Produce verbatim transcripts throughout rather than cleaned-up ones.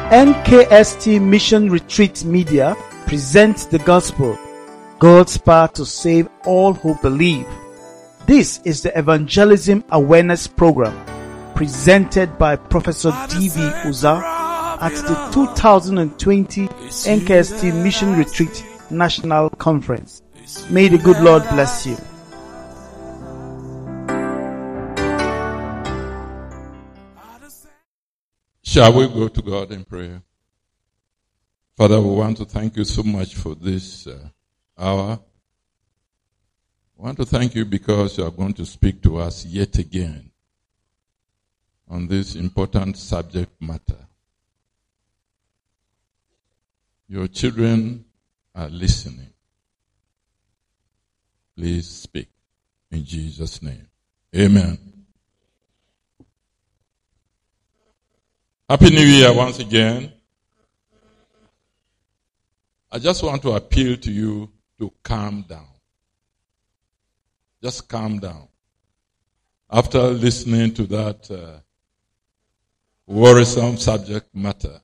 N K S T Mission Retreat Media presents the gospel, God's power to save all who believe. This is the Evangelism Awareness Program presented by Professor D V Uza at the two thousand twenty N K S T Mission Retreat National Conference. May the good Lord bless you. Shall we go to God in prayer? Father, we want to thank you so much for this uh, hour. We want to thank you because you are going to speak to us yet again on this important subject matter. Your children are listening. Please speak in Jesus' name. Amen. Happy New Year once again. I just want to appeal to you to calm down. Just calm down. After listening to that uh, worrisome subject matter.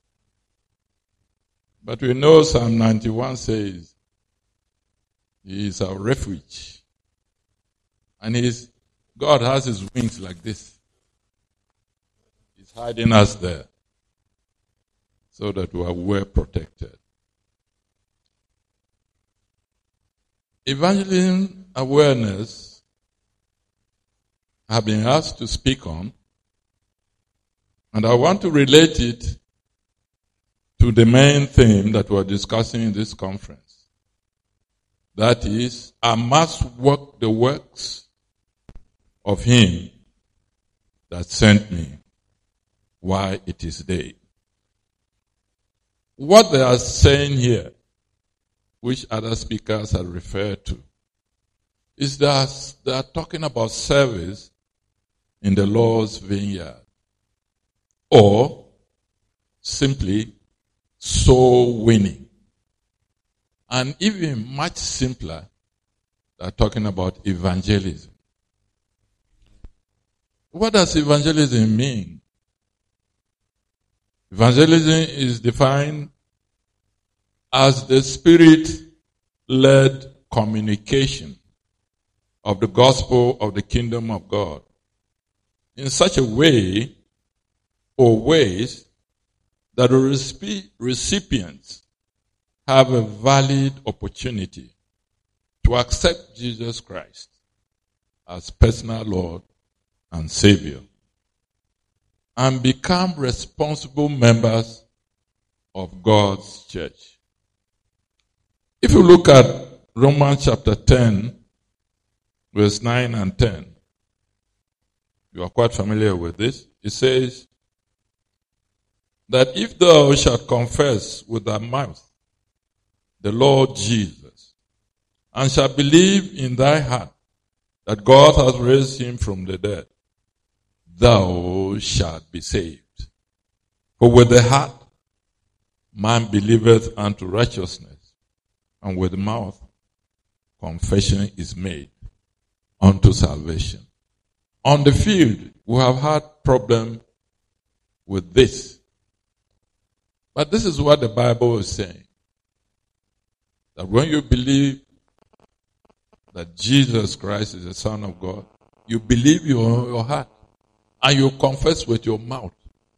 But we know Psalm ninety-one says, He is our refuge. And He's, God has His wings like this. He's hiding us there so that we are well protected. Evangelism awareness I have been asked to speak on, and I want to relate it to the main theme that we're discussing in this conference. That is, I must work the works of Him that sent me while it is day. What they are saying here, which other speakers have referred to, is that they are talking about service in the Lord's vineyard, or simply soul winning. And even much simpler, they are talking about evangelism. What does evangelism mean? Evangelism is defined as the Spirit-led communication of the gospel of the kingdom of God in such a way or ways that the recipients have a valid opportunity to accept Jesus Christ as personal Lord and Savior and become responsible members of God's church. If you look at Romans chapter ten, verse nine and ten, you are quite familiar with this. It says that if thou shalt confess with thy mouth the Lord Jesus, and shalt believe in thy heart that God has raised him from the dead, thou shalt be saved. For with the heart man believeth unto righteousness, and with the mouth confession is made unto salvation. On the field, we have had problem with this. But this is what the Bible is saying. That when you believe that Jesus Christ is the Son of God, you believe in your heart and you confess with your mouth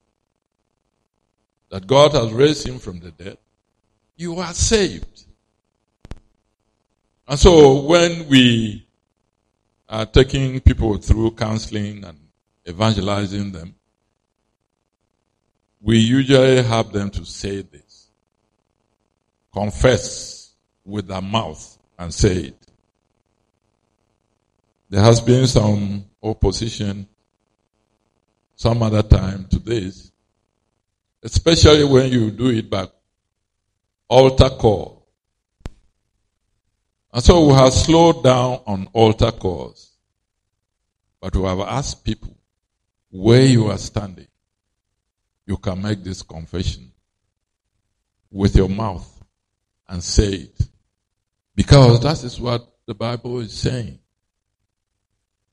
that God has raised him from the dead, you are saved. And so when we are taking people through counseling and evangelizing them, we usually have them to say this. Confess with their mouth and say it. There has been some opposition some other time to this, especially when you do it by altar call. And so we have slowed down on altar calls, but we have asked people where you are standing. You can make this confession with your mouth and say it, because that is what the Bible is saying.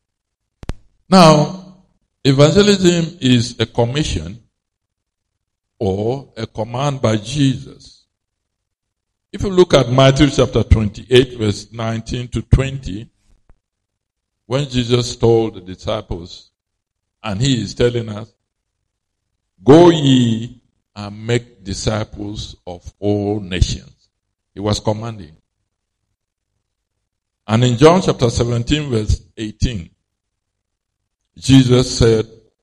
Now, evangelism is a commission or a command by Jesus. If you look at Matthew chapter twenty-eight, verse nineteen to twenty, when Jesus told the disciples, and he is telling us, go ye and make disciples of all nations. He was commanding. And in John chapter seventeen, verse eighteen, Jesus said,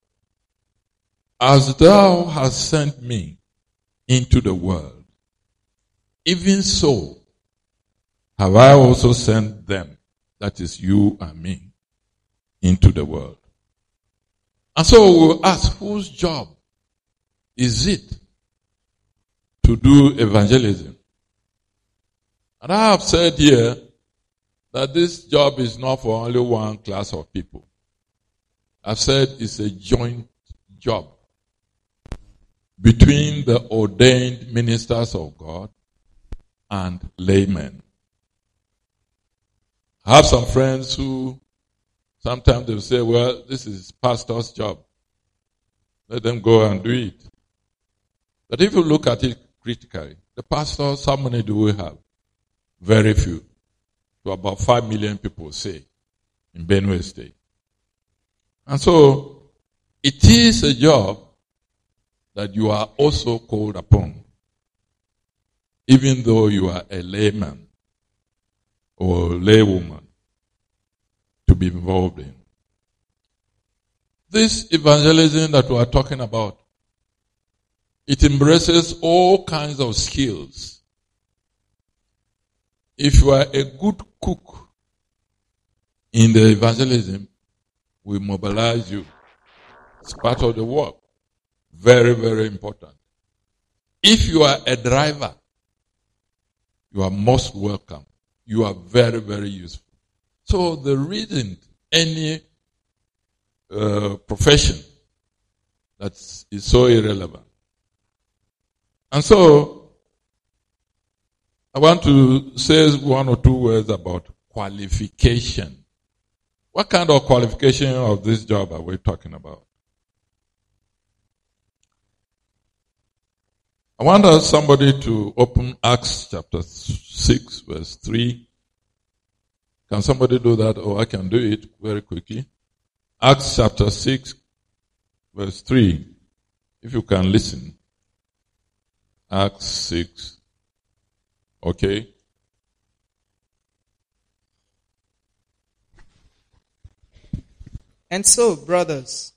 as thou hast sent me into the world, even so have I also sent them, that is you and me, into the world. And so we'll ask, whose job is it to do evangelism? And I have said here that this job is not for only one class of people. I've said it's a joint job between the ordained ministers of God and laymen. I have some friends who sometimes they'll say, well, this is pastor's job. Let them go and do it. But if you look at it critically, the pastors, how many do we have? Very few. To about five million people, say, in Benue State. And so, it is a job that you are also called upon, even though you are a layman or laywoman, to be involved in. This evangelism that we are talking about, it embraces all kinds of skills. If you are a good cook in the evangelism, we mobilize you. It's part of the work. Very, very important. If you are a driver, you are most welcome. You are very, very useful. So there isn't any uh, profession that is so irrelevant. And so, I want to say one or two words about qualification. What kind of qualification of this job are we talking about? I want us somebody to open Acts chapter six, verse three. Can somebody do that? Or I can do it very quickly. Acts chapter six, verse three. If you can listen. Acts six. Okay. And so, brothers,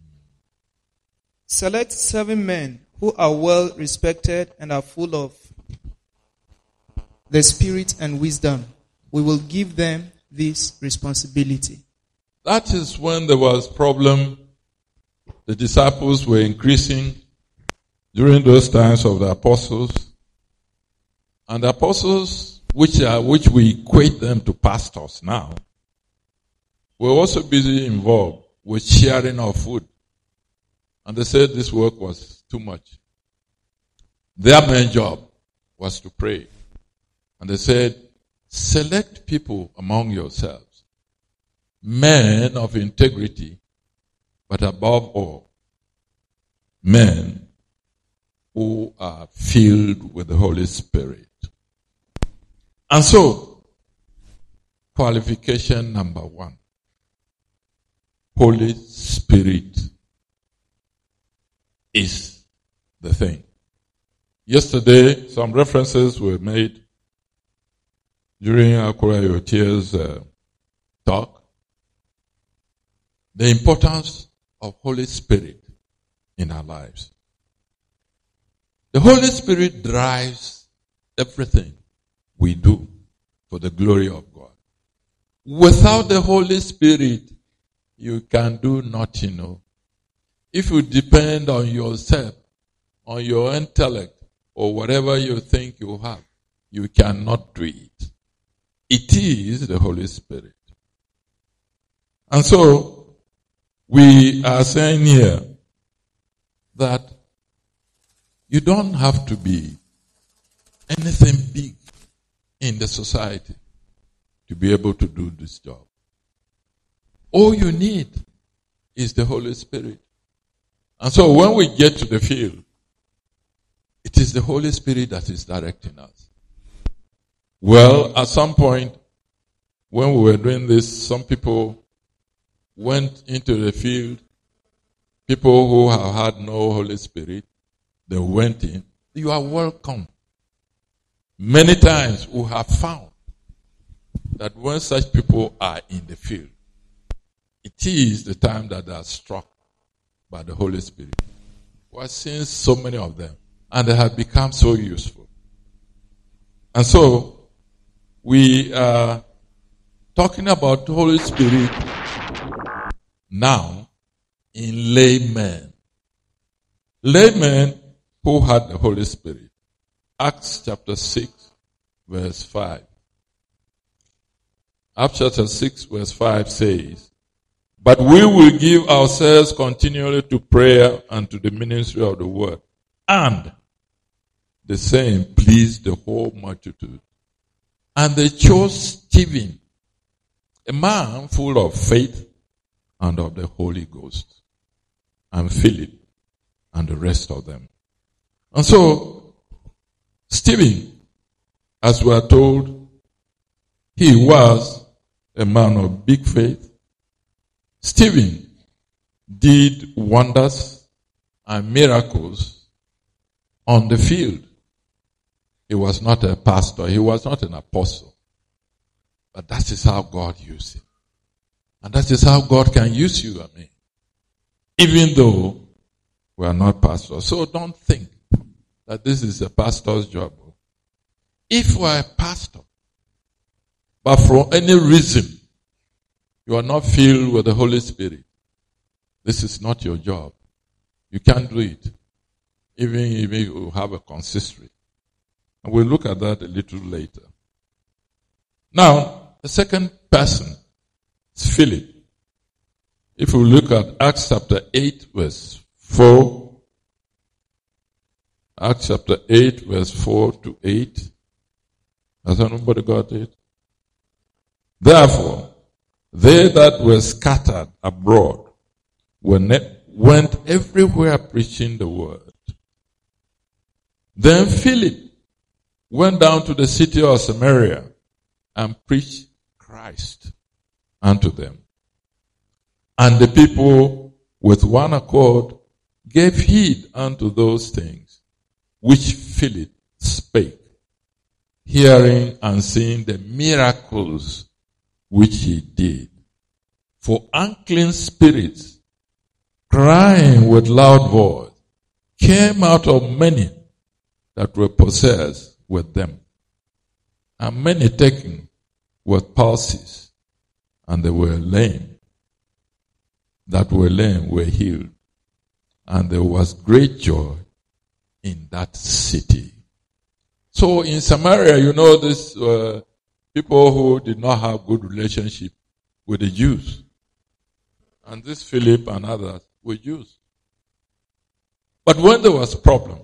select seven men who are well respected and are full of the Spirit and wisdom. We will give them this responsibility. That is when there was problem. The disciples were increasing during those times of the apostles. And the apostles, which are, which we equate them to pastors now, were also busy involved with sharing of food. And they said this work was too much. Their main job was to pray. And they said, select people among yourselves, men of integrity, but above all, men who are filled with the Holy Spirit. And so, qualification number one, Holy Spirit is the thing. Yesterday, some references were made during Akura Yotie's uh, talk. The importance of Holy Spirit in our lives. The Holy Spirit drives everything we do for the glory of God. Without the Holy Spirit, you can do nothing. No? If you depend on yourself, on your intellect, or whatever you think you have, you cannot do it. It is the Holy Spirit. And so, we are saying here that you don't have to be anything big in the society to be able to do this job. All you need is the Holy Spirit. And so when we get to the field, It is the Holy Spirit that is directing us. Well, at some point, when we were doing this, some people went into the field. People who have had no Holy Spirit, they went in. You are welcome. Many times we have found that when such people are in the field, it is the time that they are struck by the Holy Spirit. We are seeing so many of them, and they have become so useful. And so, we are talking about the Holy Spirit now in laymen. Laymen who had the Holy Spirit. Acts chapter six, verse five. Acts chapter six, verse five says, "But we will give ourselves continually to prayer and to the ministry of the word." And the saying pleased the whole multitude. And they chose Stephen, a man full of faith and of the Holy Ghost, and Philip, and the rest of them. And so, Stephen, as we are told, he was a man of big faith. Stephen did wonders and miracles on the field. He was not a pastor. He was not an apostle. But that is how God used him. And that is how God can use you and me. Even though we are not pastors. So don't think that this is a pastor's job. If you are a pastor, but for any reason you are not filled with the Holy Spirit, this is not your job. You can't do it. Even if you have a consistory. And we'll look at that a little later. Now, the second person is Philip. If we look at Acts chapter eight, verse four. Acts chapter eight, verse four to eight. Has anybody got it? "Therefore, they that were scattered abroad went everywhere preaching the word. Then Philip went down to the city of Samaria and preached Christ unto them. And the people with one accord gave heed unto those things which Philip spake, hearing and seeing the miracles which he did. For unclean spirits, crying with loud voice, came out of many that were possessed with them, and many taken with palsies, and they were lame. That were lame were healed, and there was great joy in that city." So in Samaria, you know, these uh, people who did not have good relationship with the Jews, and this Philip and others were Jews. But when there was problem,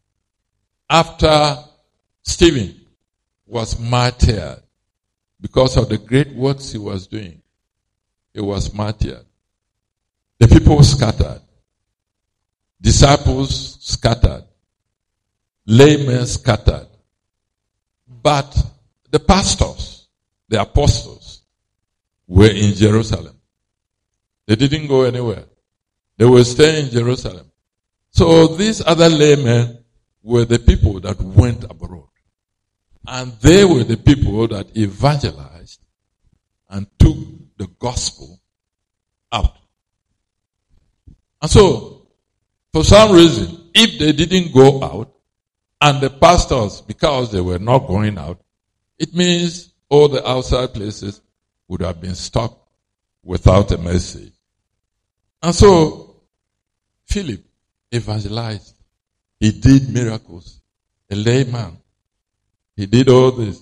after Stephen was martyred because of the great works he was doing, he was martyred. The people scattered. Disciples scattered. Laymen scattered. But the pastors, the apostles, were in Jerusalem. They didn't go anywhere. They were staying in Jerusalem. So these other laymen were the people that went abroad. And they were the people that evangelized and took the gospel out. And so, for some reason, if they didn't go out, and the pastors, because they were not going out, it means all the outside places would have been stuck without a message. And so, Philip evangelized. He did miracles. A layman. He did all this.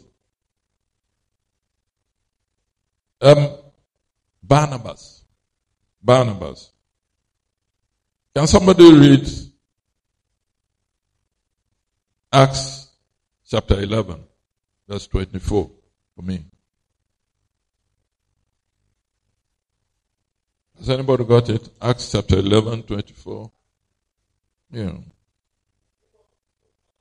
Um, Barnabas. Barnabas. Can somebody read Acts chapter eleven, verse twenty-four for me? Has anybody got it? Acts chapter eleven, twenty-four. Yeah.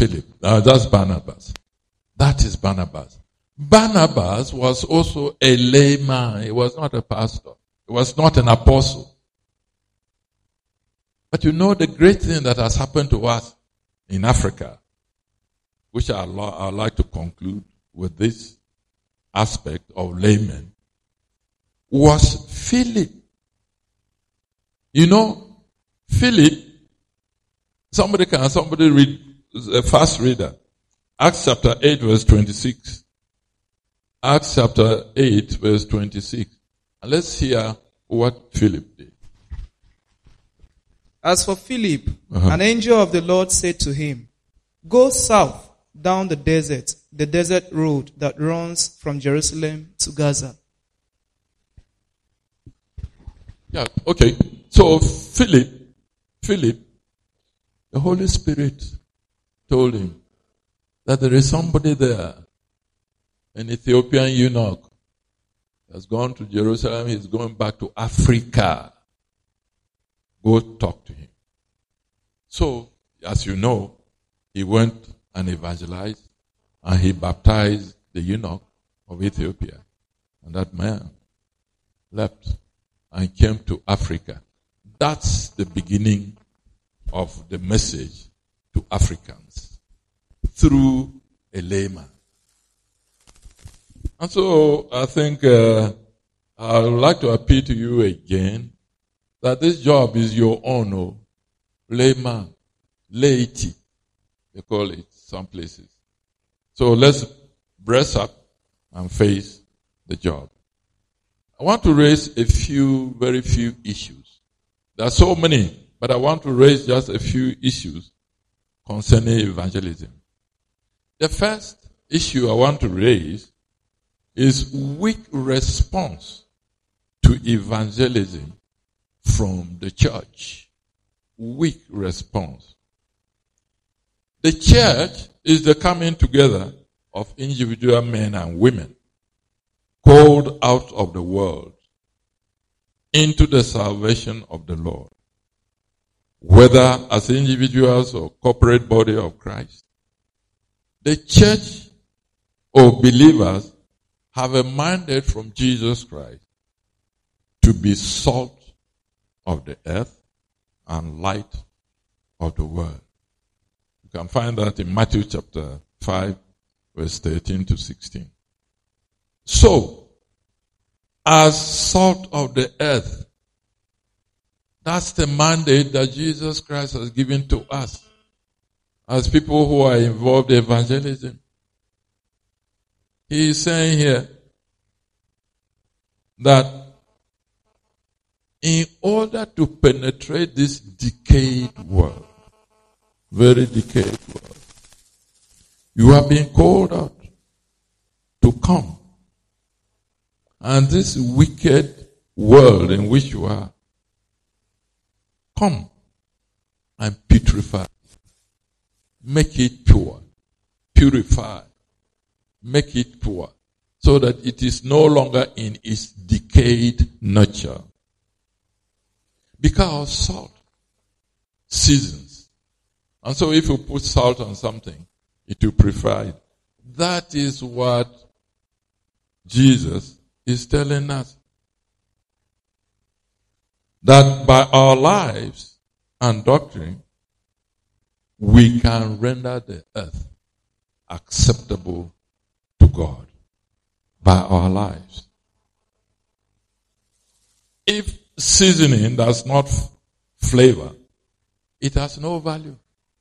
Philip. Uh, that's Barnabas. That is Barnabas. Barnabas was also a layman. He was not a pastor. He was not an apostle. But you know the great thing that has happened to us in Africa, which I would like to conclude with this aspect of laymen, was Philip. You know, Philip, somebody can, somebody read, a fast reader, Acts chapter eight verse twenty-six. Acts chapter eight verse twenty-six. And let's hear what Philip did. As for Philip, Uh-huh. an angel of the Lord said to him, "Go south down the desert, the desert road that runs from Jerusalem to Gaza." Yeah, okay. So Philip, Philip, the Holy Spirit told him that there is somebody there, an Ethiopian eunuch, has gone to Jerusalem, he's going back to Africa. Go talk to him. So, as you know, he went and evangelized, and he baptized the eunuch of Ethiopia. And that man left and came to Africa. That's the beginning of the message to Africans through a layman. And so I think uh, I would like to appeal to you again that this job is your own, oh, layman, laity, they call it some places. So let's brace up and face the job. I want to raise a few, very few issues. There are so many, but I want to raise just a few issues concerning evangelism. The first issue I want to raise is weak response to evangelism from the church. Weak response. The church is the coming together of individual men and women called out of the world into the salvation of the Lord, whether as individuals or corporate body of Christ. The church or believers have a mandate from Jesus Christ to be salt of the earth and light of the world. You can find that in Matthew chapter five, verse thirteen to sixteen. So, as salt of the earth, that's the mandate that Jesus Christ has given to us as people who are involved in evangelism. He is saying here that in order to penetrate this decayed world, very decayed world, you have been called out to come. And this wicked world in which you are, come and putrefy. Make it pure. Purify. Make it pure. So that it is no longer in its decayed nature. Because salt seasons. And so if you put salt on something, it will purify it. That is what Jesus is telling us. That by our lives and doctrine, we can render the earth acceptable to God. By our lives. If seasoning does not f- flavor, it has no value.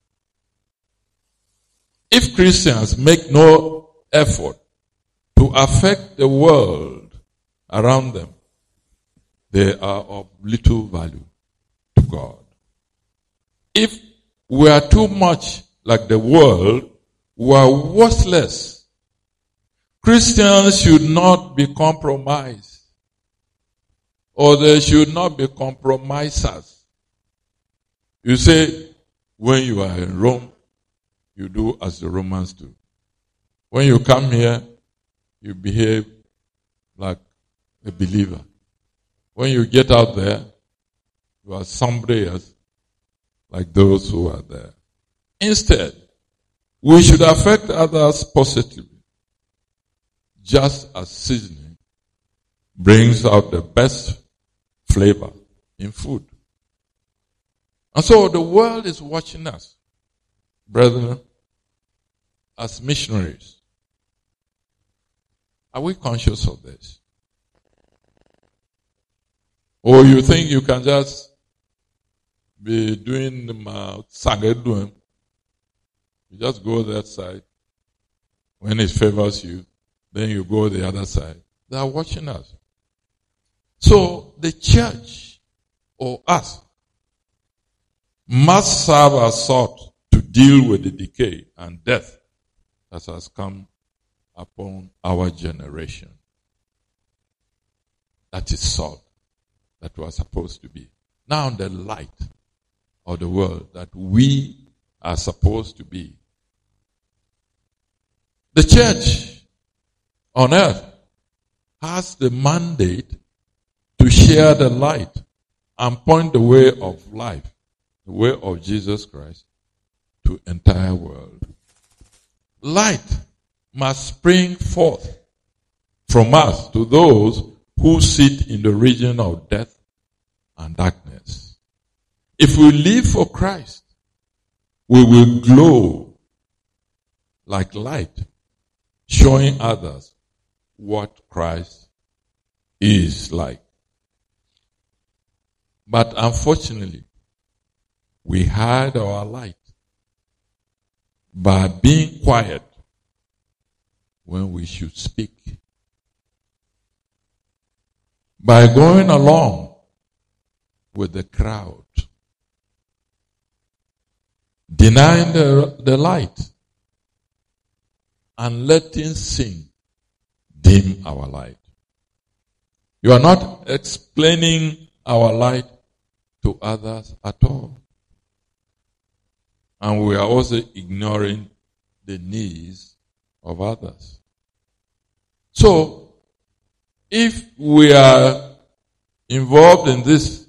If Christians make no effort to affect the world around them, they are of little value to God. If we are too much like the world, we are worthless. Christians should not be compromised, or they should not be compromisers. You say, when you are in Rome, you do as the Romans do. When you come here, you behave like a believer. When you get out there, you are somebody else, like those who are there. Instead, We should affect others positively, just as seasoning brings out the best flavor in food. And so the world is watching us, brethren, as missionaries. Are we conscious of this? Or you think you can just be doing the sagedum? You just go that side. When it favors you, then you go the other side. They are watching us. So the church, or us, must serve as salt to deal with the decay and death that has come upon our generation. That is salt that we are supposed to be. Now the light of the world that we are supposed to be. The church on earth has the mandate to share the light and point the way of life, the way of Jesus Christ, to the entire world. Light must spring forth from us to those who sit in the region of death and darkness. If we live for Christ, we will glow like light, showing others what Christ is like. But unfortunately, we hide our light by being quiet when we should speak. By going along with the crowd, denying the, the light, and letting sin dim our light. You are not explaining our light to others at all. And we are also ignoring the needs of others. So, if we are involved in this,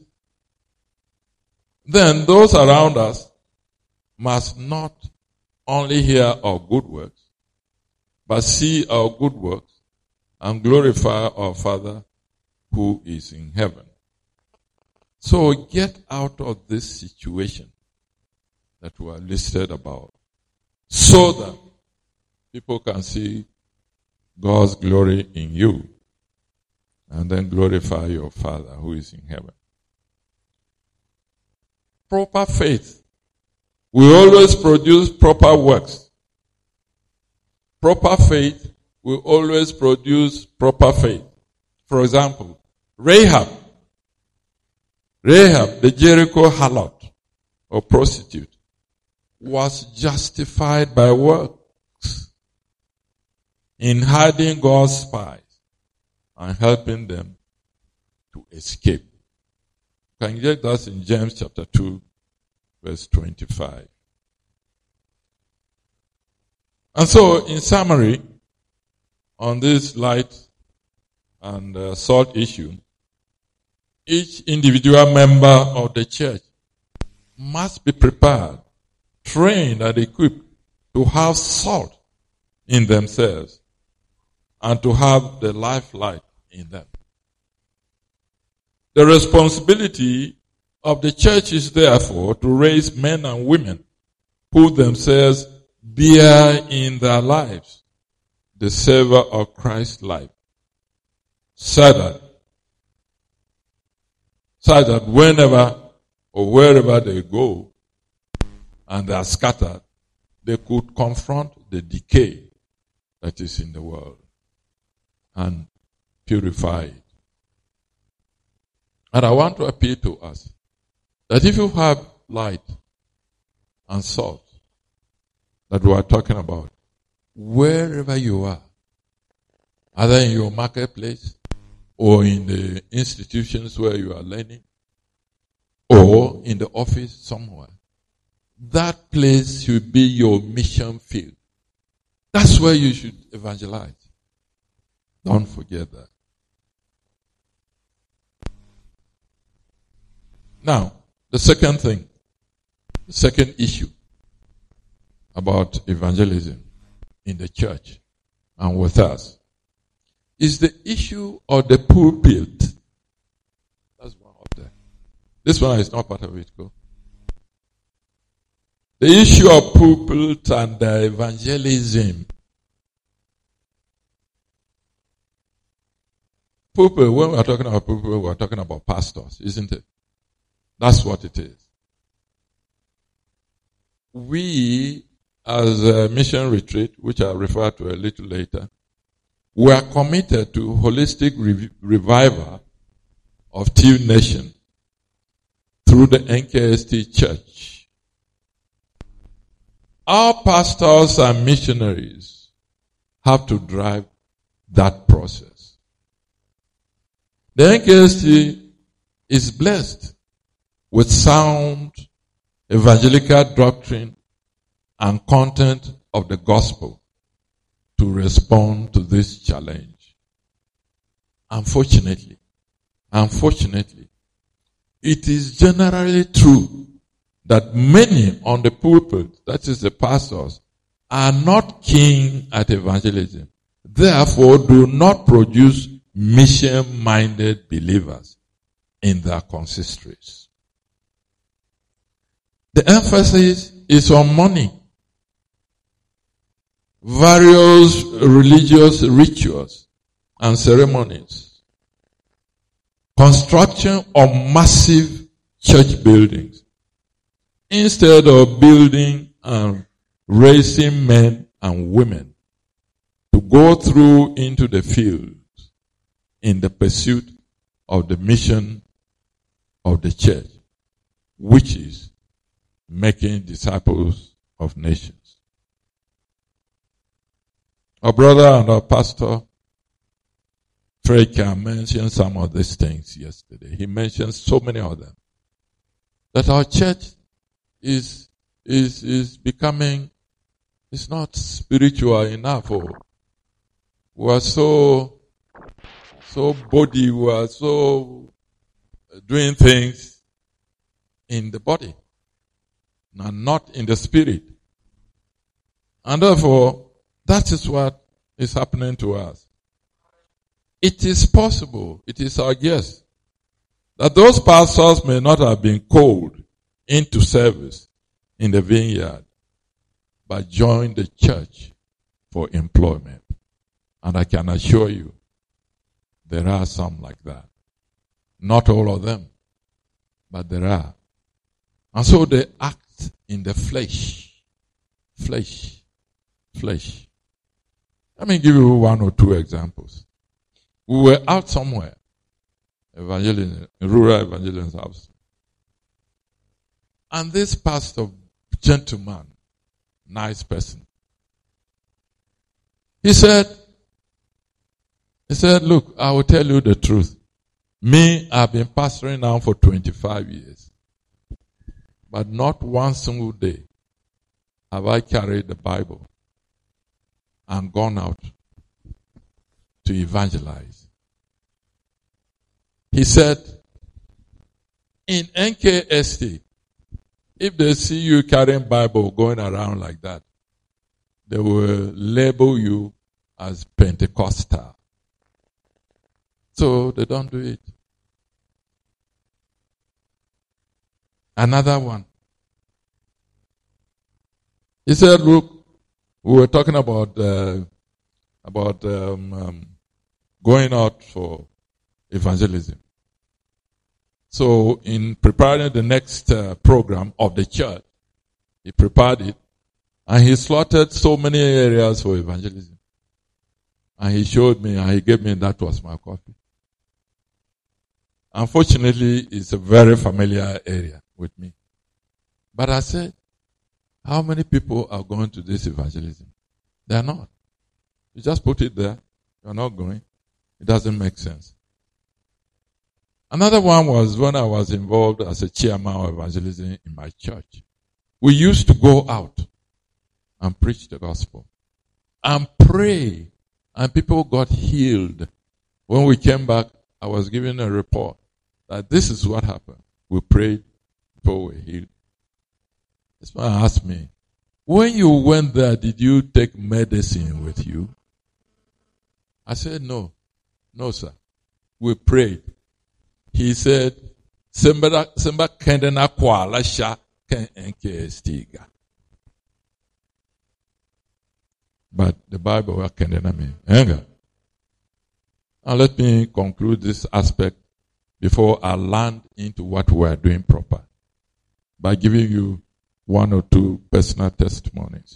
then those around us must not only hear our good works, but see our good works and glorify our Father who is in heaven. So get out of this situation that we are listed about, so that people can see God's glory in you and then glorify your Father who is in heaven. Proper faith will always produce proper works. Proper faith will always produce proper faith. For example, Rahab, Rahab, the Jericho harlot or prostitute, was justified by works in hiding God's spies and helping them to escape. You can get that in James chapter two, verse twenty-five. And so, in summary, on this light and uh, salt issue, each individual member of the church must be prepared, trained and equipped to have salt in themselves and to have the life light in them. The responsibility of the church is therefore to raise men and women who themselves bear in their lives the savor of Christ's life, so that, so that whenever or wherever they go and they are scattered, they could confront the decay that is in the world and purify it. And I want to appeal to us that if you have light and salt that we are talking about, wherever you are, either in your marketplace or in the institutions where you are learning or in the office somewhere, that place should be your mission field. That's where you should evangelize. Don't forget that. Now, the second thing, the second issue about evangelism in the church and with us is the issue of the pulpit. That's one up there. This one is not part of it. Go. The issue of pulpit and the evangelism. Pulpit, when we are talking about pulpit, we are talking about pastors, isn't it? That's what it is. We, as a mission retreat, which I'll refer to a little later, we are committed to holistic rev- revival of T Nation through the N K S T Church. Our pastors and missionaries have to drive that process. The N K S T is blessed with sound evangelical doctrine and content of the gospel to respond to this challenge. Unfortunately, unfortunately, it is generally true that many on the pulpit, that is the pastors, are not keen at evangelism. Therefore, do not produce mission-minded believers in their consistories. The emphasis is on money, various religious rituals and ceremonies, construction of massive church buildings, instead of building and raising men and women to go through into the field in the pursuit of the mission of the church, which is making disciples of nations. Our brother and our pastor, Freka, mentioned some of these things yesterday. He mentioned so many of them. That our church is, is, is becoming, it's not spiritual enough. Or we are so, so body, we are so doing things in the body and not in the spirit. And therefore, that is what is happening to us. It is possible, it is our guess, that those pastors may not have been called into service in the vineyard, but joined the church for employment. And I can assure you, there are some like that. Not all of them, but there are. And so they act in the flesh. Flesh. Flesh. Let me give you one or two examples. We were out somewhere, evangelism, rural evangelism house. And this pastor, gentleman, nice person, he said, he said, look, I will tell you the truth. Me, I've been pastoring now for twenty-five years. But not one single day have I carried the Bible and gone out to evangelize. He said, in N K S T, if they see you carrying Bible going around like that, they will label you as Pentecostal. So they don't do it. Another one. He said, look, we were talking about uh, about um, um, going out for evangelism. So in preparing the next uh, program of the church, he prepared it, and he slotted so many areas for evangelism. And he showed me, and he gave me, that was my copy. Unfortunately, it's a very familiar area with me. But I said, how many people are going to this evangelism? They are not. You just put it there. You are not going. It doesn't make sense. Another one was when I was involved as a chairman of evangelism in my church. We used to go out and preach the gospel and pray, and people got healed. When we came back, I was given a report that this is what happened. We prayed, people were healed. This man asked me, when you went there, did you take medicine with you? I said, no. No, sir. We prayed. He said, Semba semba kendena kwa lasha ken enke stiga. But the Bible was kendena me. Now let me conclude this aspect before I land into what we are doing proper by giving you one or two personal testimonies.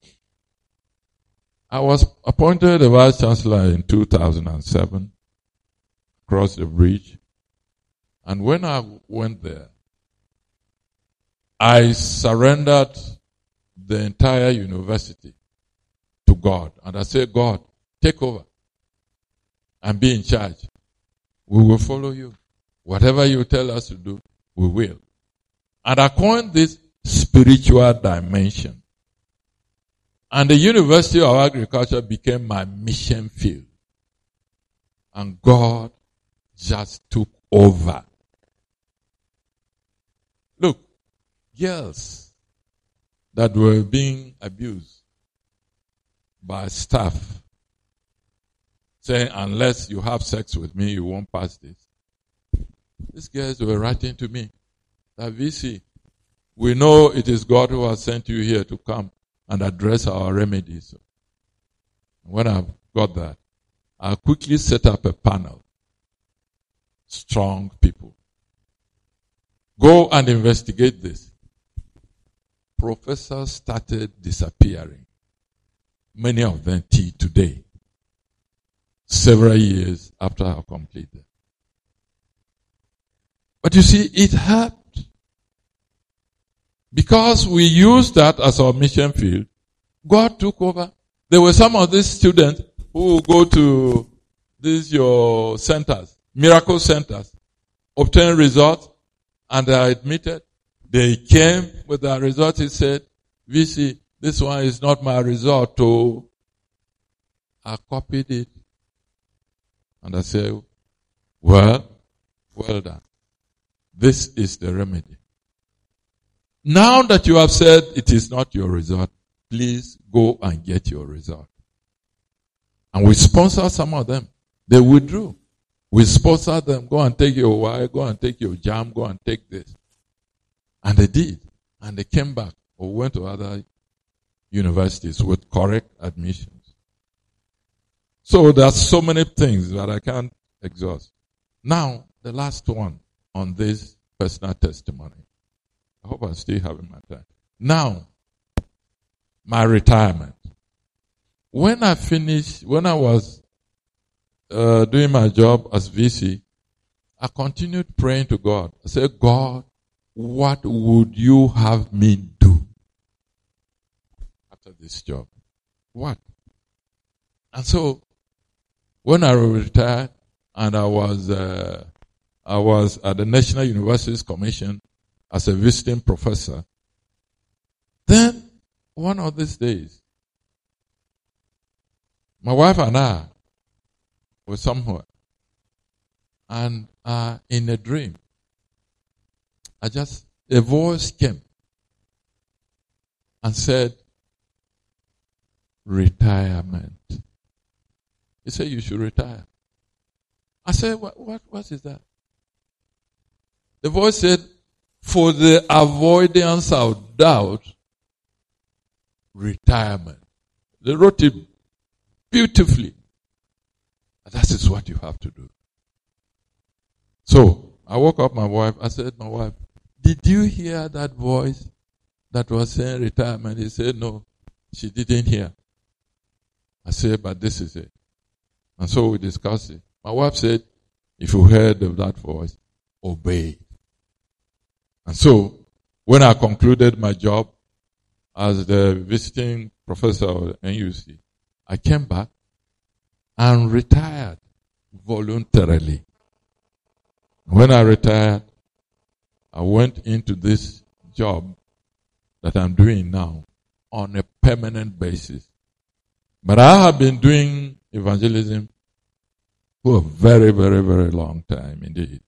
I was appointed a vice chancellor in two thousand seven, across the bridge. And when I went there, I surrendered the entire university to God. And I said, God, take over and be in charge. We will follow you. Whatever you tell us to do, we will. And I coined this spiritual dimension. And the University of Agriculture became my mission field. And God just took over. Look, girls that were being abused by staff saying, unless you have sex with me, you won't pass this. These girls were writing to me that V C, we know it is God who has sent you here to come and address our remedies. When I got that, I quickly set up a panel. Strong people. Go and investigate this. Professors started disappearing. Many of them till today. Several years after I completed. But you see, it helped. Because we used that as our mission field, God took over. There were some of these students who go to these your centers, miracle centers, obtain results, and they are admitted. They came with their result. He said, V C, this one is not my result. Oh, I copied it. And I said, well, well done. This is the remedy. Now that you have said it is not your result, please go and get your result. And we sponsor some of them. They withdrew. We sponsor them. Go and take your Y, go and take your jam, go and take this. And they did. And they came back or went to other universities with correct admissions. So there are so many things that I can't exhaust. Now, the last one on this personal testimony. I hope I'm still having my time. Now, my retirement. When I finished, when I was uh, doing my job as V C, I continued praying to God. I said, God, what would you have me do after this job? What? And so, when I retired and I was, uh, I was at the National Universities Commission as a visiting professor, then one of these days, my wife and I were somewhere, and uh, in a dream, I just, a voice came and said, retirement. He said, you should retire. I said, what, what, what is that? The voice said, for the avoidance of doubt, retirement. They wrote it beautifully. That is what you have to do. So, I woke up my wife. I said, my wife, did you hear that voice that was saying retirement? He said, no, she didn't hear. I said, but this is it. And so we discussed it. My wife said, if you heard of that voice, obey. And so, when I concluded my job as the visiting professor of N U C, I came back and retired voluntarily. When I retired, I went into this job that I'm doing now on a permanent basis. But I have been doing evangelism for a very, very, very long time indeed.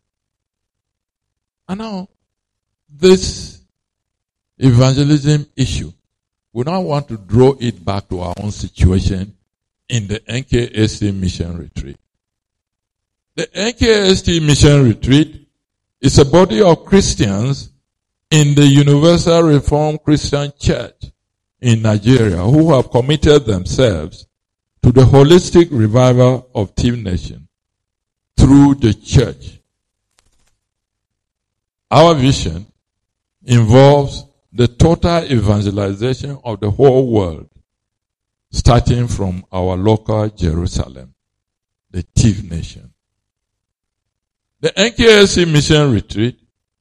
And now, this evangelism issue we now want to draw it back to our own situation in the N K S T Mission Retreat. The N K S T Mission Retreat is a body of Christians in the Universal Reformed Christian Church in Nigeria who have committed themselves to the holistic revival of Tiv Nation through the church. Our vision involves the total evangelization of the whole world, starting from our local Jerusalem, the Tiv Nation. The N K S T Mission Retreat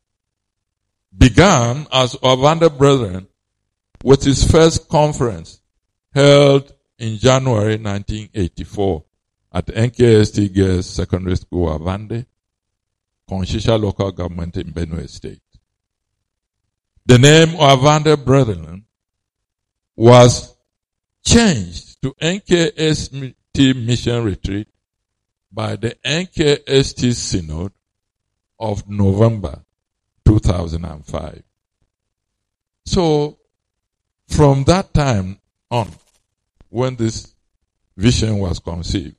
began as Ovanda Brethren with its first conference held in January nineteen eighty-four at N K S T Girls Secondary School, Avande, Konshisha local government in Benue State. The name Ovanda Brethren was changed to N K S T Mission Retreat by the N K S T Synod of November two thousand five. So, from that time on, when this vision was conceived,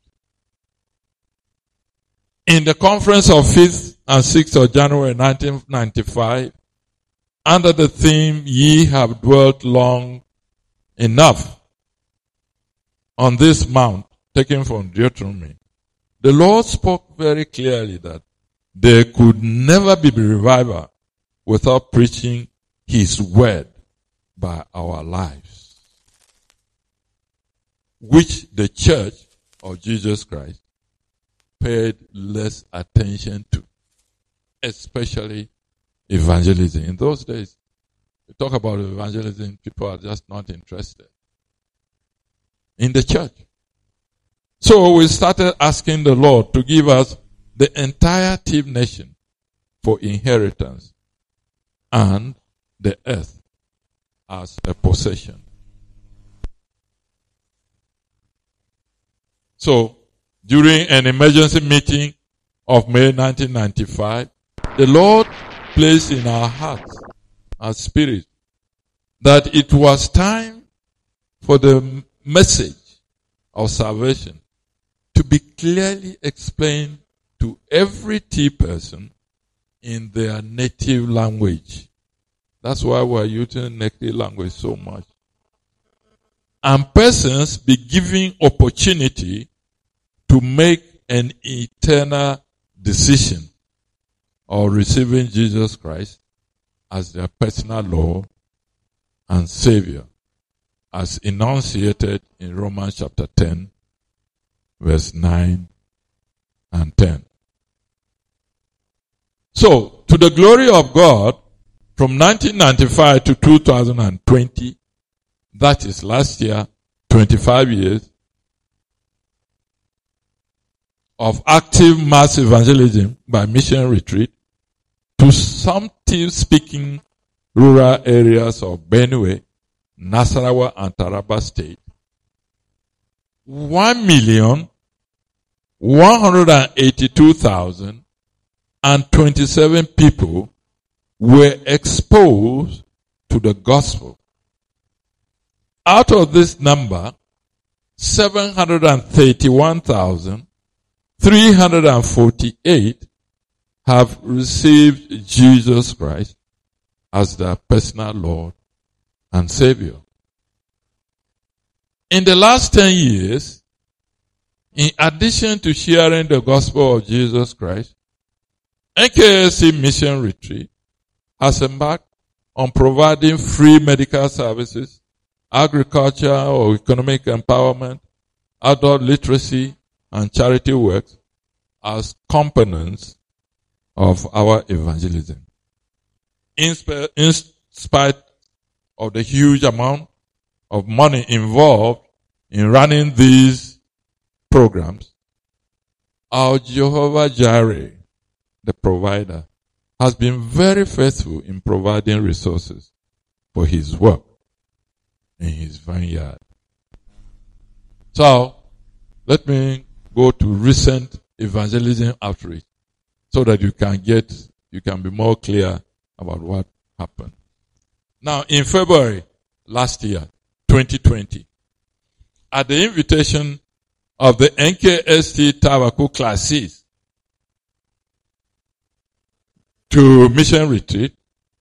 in the conference of fifth and sixth of January nineteen ninety-five, under the theme, Ye have dwelt long enough on this mount, taken from Deuteronomy, the Lord spoke very clearly that there could never be revival without preaching His word by our lives, which the Church of Jesus Christ paid less attention to, especially evangelism. In those days, we talk about evangelism, people are just not interested in the church. So we started asking the Lord to give us the entire Tiv Nation for inheritance and the earth as a possession. So, during an emergency meeting of May nineteen ninety-five, the Lord placed in our hearts, our spirit, that it was time for the message of salvation to be clearly explained to every T person in their native language. That's why we're using native language so much. And persons be given opportunity to make an eternal decision of receiving Jesus Christ as their personal Lord and Savior, as enunciated in Romans chapter ten, verse nine and ten. So, to the glory of God, from nineteen ninety-five to two thousand twenty, that is last year, twenty-five years of active mass evangelism by mission retreat to some Tiv-speaking rural areas of Benue, Nasarawa, and Taraba State. One million one hundred eighty-two thousand and twenty-seven people were exposed to the gospel. Out of this number, seven hundred thirty-one thousand three hundred forty-eight have received Jesus Christ as their personal Lord and Savior. In the last ten years, in addition to sharing the gospel of Jesus Christ, N K S T Mission Retreat has embarked on providing free medical services, agriculture or economic empowerment, adult literacy, and charity work as components of our evangelism. In, sp- in spite of the huge amount of money involved in running these programs, our Jehovah Jireh, the provider, has been very faithful in providing resources for His work in His vineyard. So, let me go to recent evangelism outreach so that you can get, you can be more clear about what happened. Now, in February last year, twenty twenty. At the invitation of the N K S T Tawaku classes to mission retreat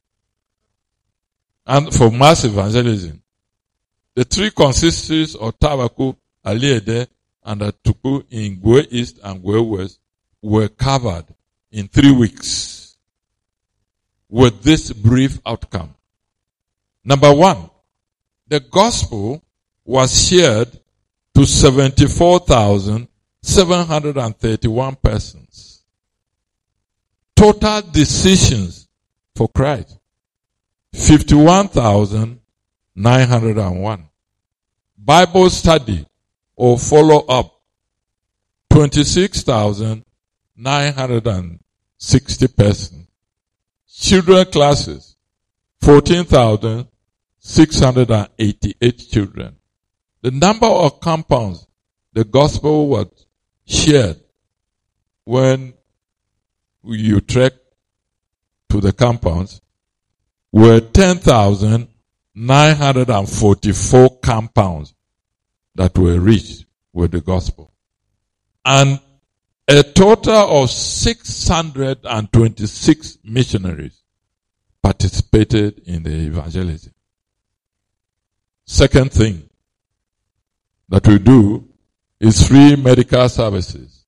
and for mass evangelism, the three consistories of Tawaku, Aliede, and Atuku in Gwe East and Gwe West were covered in three weeks with this brief outcome. Number one, the gospel was shared to seventy-four thousand seven hundred thirty-one persons. Total decisions for Christ, fifty-one thousand nine hundred one. Bible study or follow-up, twenty-six thousand nine hundred sixty persons. Children classes, fourteen thousand six hundred eighty-eight children. The number of compounds the gospel was shared when you trek to the compounds were ten thousand nine hundred forty-four compounds that were reached with the gospel. And a total of six hundred twenty-six missionaries participated in the evangelism. Second thing that we do is free medical services.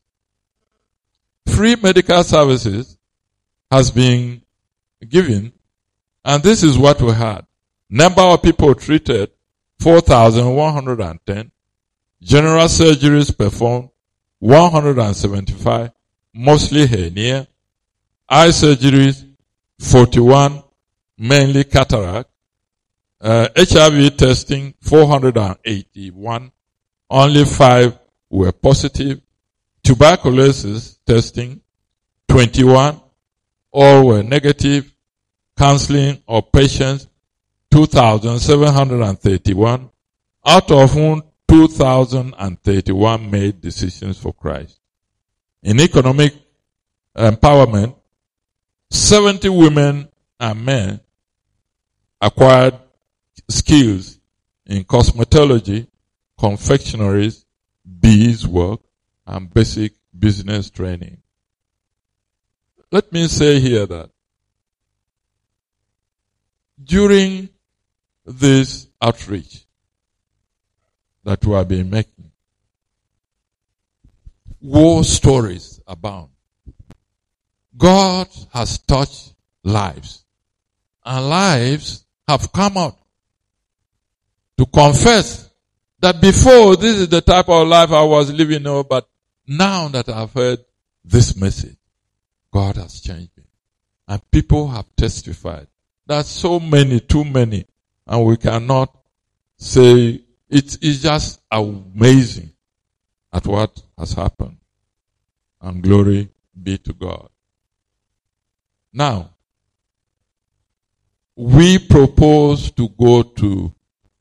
Free medical services has been given, and this is what we had. Number of people treated, four thousand one hundred ten. General surgeries performed, one hundred seventy-five, mostly hernia. Eye surgeries, forty-one, mainly cataract. Uh, H I V testing, four hundred eighty-one. Only five were positive. Tuberculosis testing, twenty-one. All were negative. Counseling of patients, two thousand seven hundred thirty-one. Out of whom two thousand thirty-one made decisions for Christ. In economic empowerment, seventy women and men acquired skills in cosmetology, confectionaries, beeswork, and basic business training. Let me say here that during this outreach that we have been making, war stories abound. God has touched lives, and lives have come out to confess that before this is the type of life I was living, no, but now that I've heard this message, God has changed me. And people have testified. There's so many, too many, and we cannot say, it is just amazing at what has happened. And glory be to God. Now, we propose to go to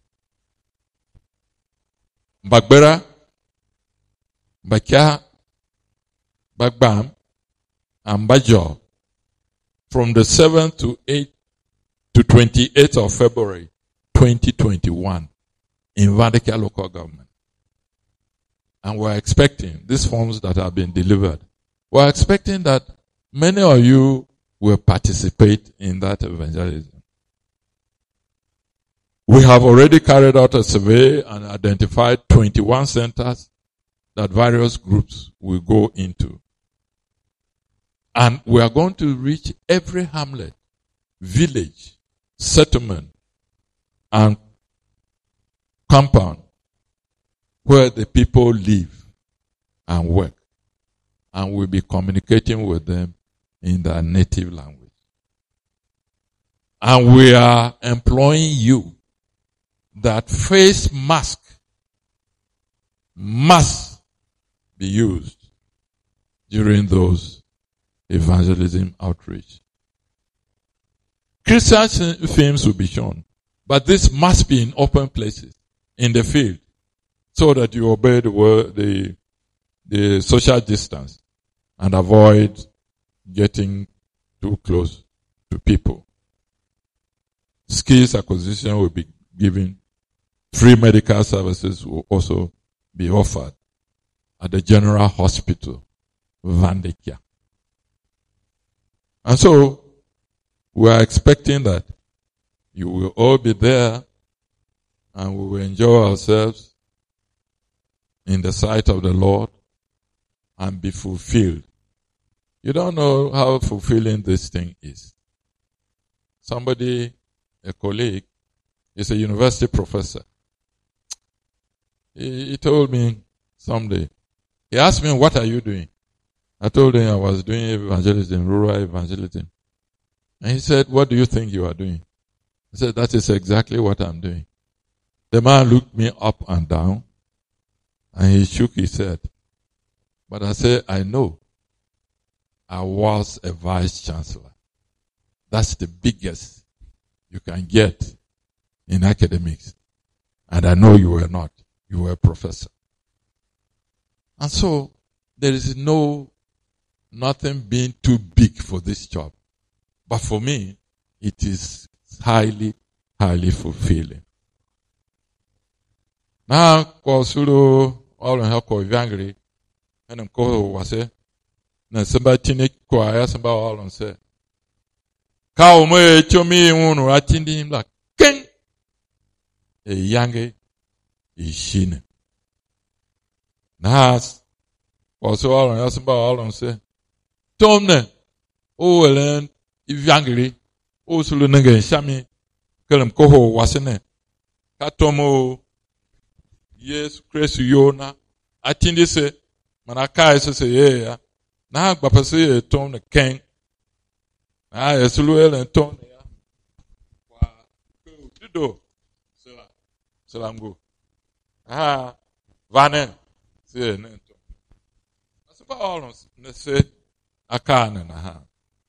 Bagbera, Bakia, Bagbam, and Bajo from the seventh to eighth to twenty-eighth of February twenty twenty-one in Vadeka local government. And we're expecting these forms that have been delivered. We're expecting that many of you will participate in that evangelism. We have already carried out a survey and identified twenty-one centers that various groups will go into. And we are going to reach every hamlet, village, settlement, and compound where the people live and work. And we'll be communicating with them in their native language. And we are employing you that face mask must be used during those evangelism outreach. Christian films will be shown, but this must be in open places, in the field, so that you obey the word, the, the social distance and avoid getting too close to people. Skills acquisition will be given free medical services will also be offered at the General Hospital, Vandekia. And so, we are expecting that you will all be there and we will enjoy ourselves in the sight of the Lord and be fulfilled. You don't know how fulfilling this thing is. Somebody, a colleague, is a university professor. He, he told me someday, he asked me, what are you doing? I told him I was doing evangelism, rural evangelism. And he said, what do you think you are doing? I said, that is exactly what I'm doing. The man looked me up and down and he shook his head. But I said, I know. I was a vice chancellor. That's the biggest you can get in academics. And I know you were not. You were a professor. And so, there is no, nothing being too big for this job. But for me, it is highly, highly fulfilling. Now, Kwasulu, all in Hako Vangri, and I'm called was it. Na somebody tini kwa somebody all on say. Kao mo chomi unu atindi him like king. A yange ishine. Nas was all on somebody all on say. Tomne o elen ivangri o sulu nenge shami kelem koho wasene. Katomo yes Christ yona atindi se manaka se se yeah. Na gbapase ye ton ne ken. Na yesulu ele ton ya. Wa dido. Sela. Selango. Ah, vanen. Se ne ton. Asaba all ne se akane na ha.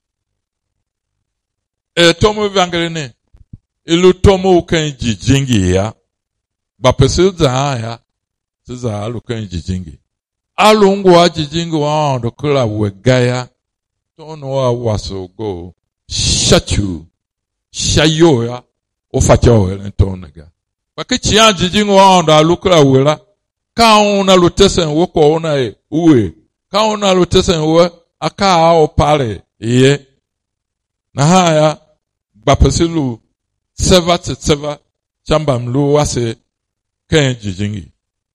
E tomo vangere ne. Ilu tomo ken jijingi ya. Gbapase za ya. Se za alu ken jijingi. Alungu ajijingu wa ndo kula wegaya tono wa waso go shachu shayoya ofacho ele tonega bakichi ajijingu wa ndo alukula wela kauna lutesen woko ona e uwe kauna lutesen we aka ao pale ye na haya bapasilu seva tseva chamba mlu wase ken jijingi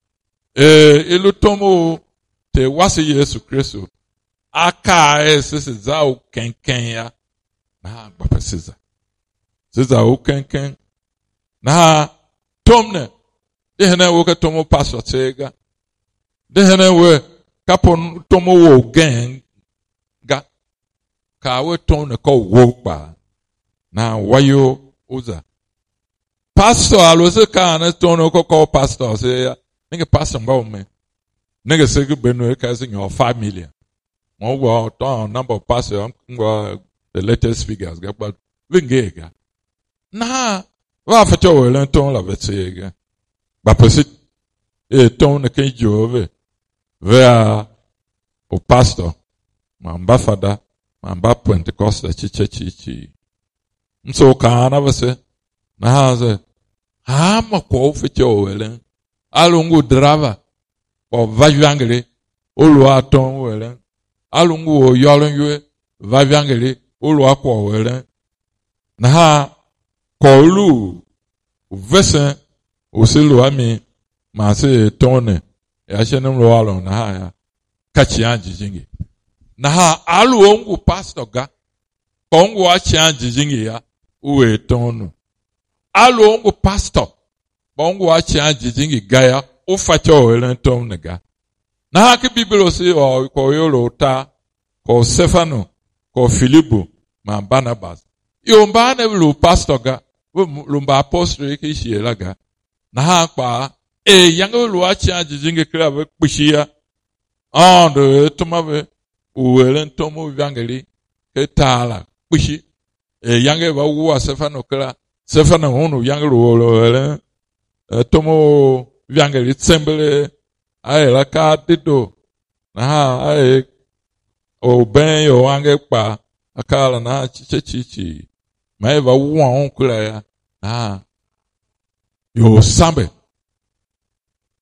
e ilu tomo te wasi Yesu Kristo aka esese za o kenken ya na gbapesiza siza o kenken na tomne de hene wo ka tomo pastor tega de hene we kapo tomo wo gen ga ka we tomne ko wo pa na wayo uza pastor alose ka na tono ko ko pastor se ya nige pastor ngwa me nigga say good benu casing your five million. One go on number of pastors, the latest figures, but Vingega. Nah, what for you will ton of it say but proceed a tone the cage over where o pastor, Mamba Fada, Mamba Pentecost, the chicha chichi. So can I say, nah, I'm a call for you, Ellen. Alungu driver. O vajangele olu aton wele alungu o yolonwe vajangele olu akwa wele na ha kolu vesen oselu ami ma se tone ya shenem lo alon na ha ya kachi anjijingi na ha alu ongu pastor ga kongu achi anjijingi ya uwe tonu alu ongu pastor bongu achi anjijingi ga ya o facho ele tom nega na ha ke bibelo si o ko yolo ta ko Stefano ko Filipo ma Barnabas yo mba na lu pastor ga lu mba apostle ke shiela ga na ha pa e yango lu achi ajijinge kra be kpishia on de tomave o ele tomo evangeli ke tala kpishi e yange ba wu Stefano kra Stefano hunu yange lu ele tomo Vangeli tsembele ae la ka dido na ha ae o ben yo ange pa akala na chiche chichi ma eva wu on kula ya ah yo sambe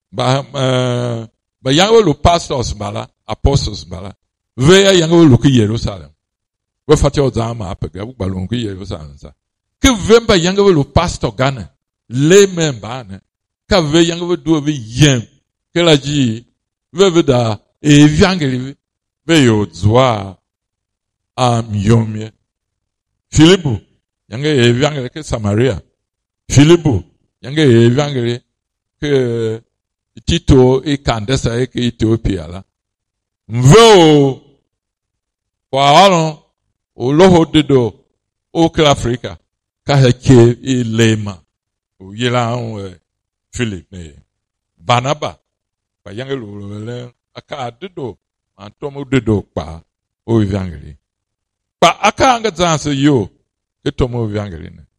Ba uh, ba yango lo pastors bala, apostles bala. Veya yango lo ki Jerusalem. We fati o zama apega bu balon ki Jerusalem sa. Ke vemba yango lo pastor gana. Le memba ne. Ka ve yango do ve yen. Ke la ji ve ve da e viangeli ve yo zwa am yomye. Filipu yango e viangeli ke Samaria. Filipu yango e viangeli ke Tito e Kandesa e ke Ethiopia la. Mvo kwa alon o loho dedo o ke Afrika ka heke e lema o yela on Philip ne Barnaba pa yange lo le aka dedo antomo dedo pa o evangeli pa aka anga zanse yo ke tomo evangeli ne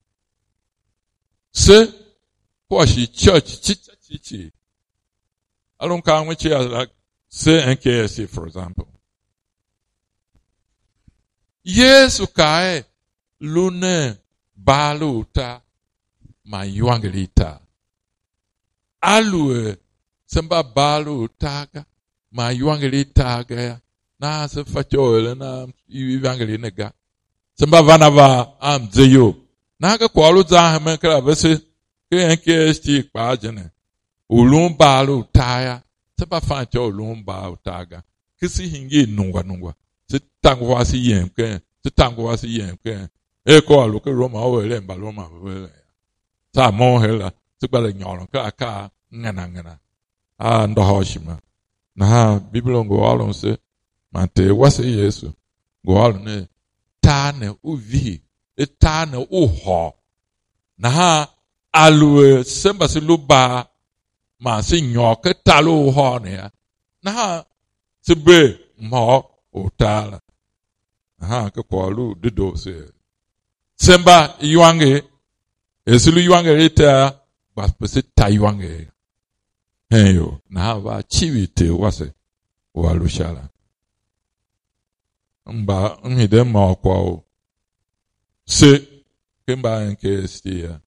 se kwa shi church chicha chichi alon ka nwechi like say N K S C for example. Yesu kae lune baluta ma yuangelita. Alue semba baluta ma yuangelita ga na se fachoele na yuangelina ga. Semba vanava am zeyo. Na ga kwalu za me kra vese ke N K S T pa jene. Ulum baluta ya. Seba fancho ulumba utaga. Kisi hingi nungwa nungwa. Se tangu wasi yemke. Se tangu wasi yemke. Eko aluke Roma owele mba Roma owele. Sa mohela. Se bale nyolon ka ka ngana ngana. Ah ndohoshima. Na ha Biblia ngo alon se mante wase Yesu. Ngo alon ne tane uvi. E tane uho. Na ha alue semba se luba ma si nyoke talo ho ne ya na ha se be mo otala ha ke kwalu dido se semba yuange esulu yuange reta ba pese tayuange heyo na ha ba chivite wase walushala mba ngide mo kwa o se kemba nke stia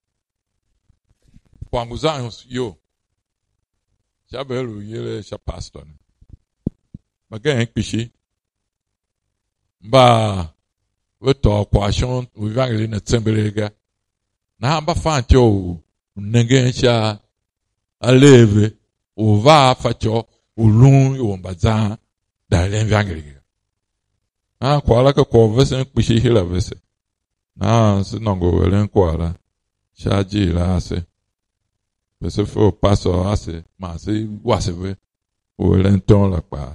kwa nguzanyo yo Chabelu yele cha pastor. Magen pishi. Ba weto kwashon uvangeli na tsembelega. Na ba fancho nenge cha aleve uva facho ulun yombaza da lenvangeli. Na kwala ka ko vese pishi hila vese. Na sinongo welen kwala. Shaji la ase. Pese fo paso ase ma se waseve o lenton la pa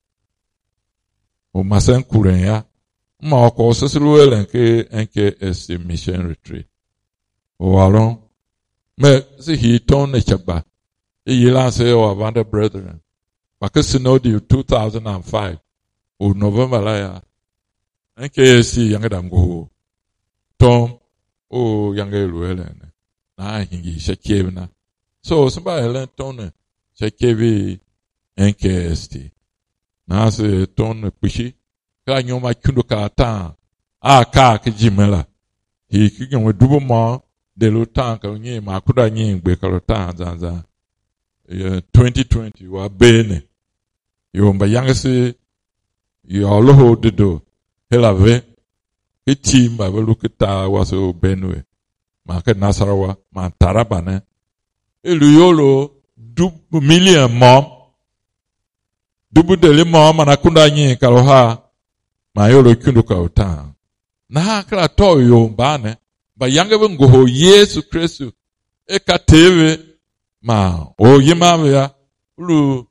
o masen kuren ya ma ko sesulu elen ke N K S C mission retreat o alon me se hi ton ne chaba e yila se o avanda brethren ba ke synod two thousand five o November la ya N K S C yanga dango tom o yanga elen na hingi shekevna. So somebody learned tone chekevi N K S T. Na se tone pishi ka nyoma kundo ka ta a ka ke jimela. Hi ki nwe dubo mo de lo tan ka nyi ma kuda nyi gbe ka lo tan zanza. twenty twenty wa bene. Yo mba yangse yo lo ho dedo helave ke timba be lo kita wa so benwe. Ma ke Nasarawa ma Taraba ne. Eluyolo dubu million mom dubu dele mom manakunda nyi kaloha ma yolo kundu ka uta na ha kala to yo bane ba yange bengo Yesu Kristo e ka teve ma o yima ya ulu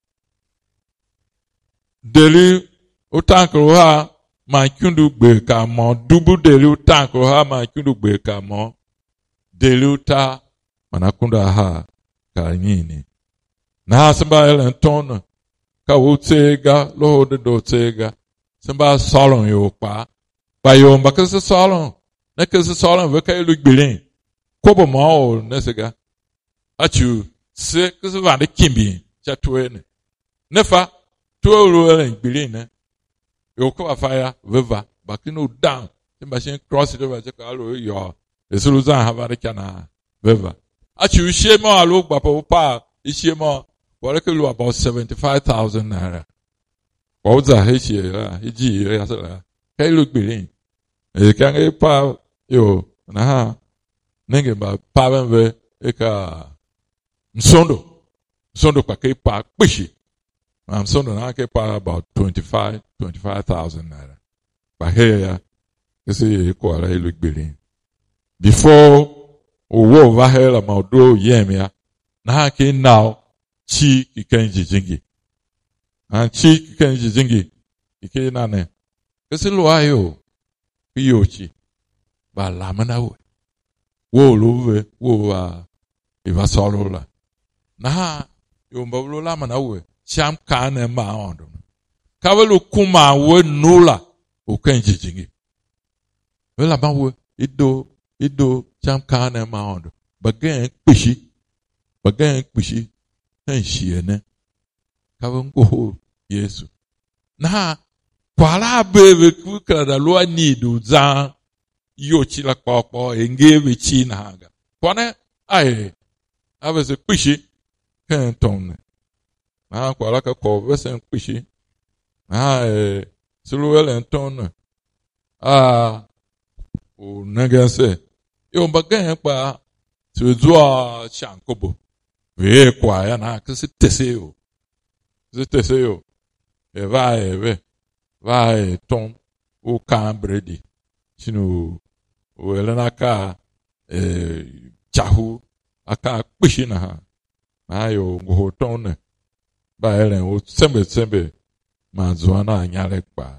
dele utankro ha ma kundu gbe ka mo dubu dele utankro ha ma kundu gbe ka mo dele uta manakunda ha ka nyini na samba elen ton ka wutega lo de do tega samba salon yo pa ba yo mba ka se salon na ka se salon ve ka lu gbelin ko bo ma o nesega achu se ka se va de kimbi cha tuene nefa to ro elen gbelin ne yo ko afaya veva bakino down samba shin cross de va ka lo yo esulu zan ha va de kana veva achi ushe mo alo gbapo pa Ishima, what I could do about seventy-five thousand naira. What was that? He, he, he, he, he, look being. You can't get power, yo, nah, nigga, but power, eka, msondo, msondo, pake, pa, pishi. I'm sondo na ke pa about twenty-five, twenty-five thousand naira. But here, you see, you call it look building. Before, owo over here, I'm out do yemia. Na ke now, chi kikenji jingi. And chi kikenji jingi. Ike nane. Kasi lo ayo. Piyochi. Ba lamana we. Wo luwe, wo wa. Iva solo la. Na, yo mbablo lamana we. Cham kane ma ondo. Kawelu kuma we nula. Ukenji jingi. Wela ma we. Ido, ido, cham kane ma ondo. Bagen pishi. Bagen pishi. Henshi Kawen go Yesu. Na, kwala bebe kuka da lua nidu zan. Yochi la kwakwa. Engewe chi na haga. Kwane, aye. Avese pishi. Ken tonne. Na kwala ka ko vesen pishi. Na eh suluele tonne. Ah o nagase. Yo bagan pa tuzwa chankobo. We kwa ya na kasi teseo. Ze teseo. E va e ve. Va e ton o cambredi. Sino o elena ka eh chahu aka pishi na ha. Na yo go tonne. Ba elen o sembe sembe manzuana anyale pa.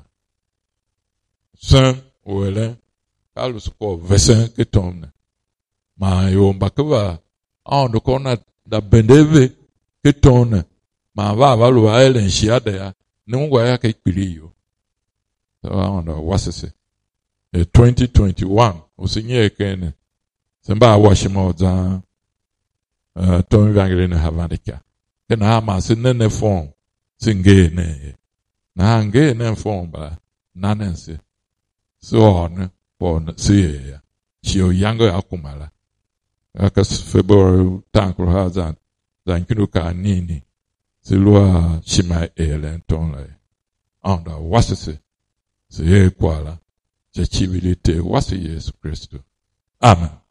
Sen o elen kalu ko vesen ke tonne. Ma yo mbakwa on do kona da bendeve ke tonne. Ma va va lo elen shiade ya nungwa ya ke kpiriyo. So on do wasese. E twenty twenty-one o sinye kene. Semba washima oza uh ton vangre ne havandika. Kena ama si nene fon si nge ne. Na nge ne fon ba nanense. So on pon si ya. Shio yango ya kumala. Akas February tankro ha zan. Zan kinu ka nini. Si lua shima ele ton la. Anda wasese. Si ye kwala. Jachibilite wasi Yesu Kristo. Amen.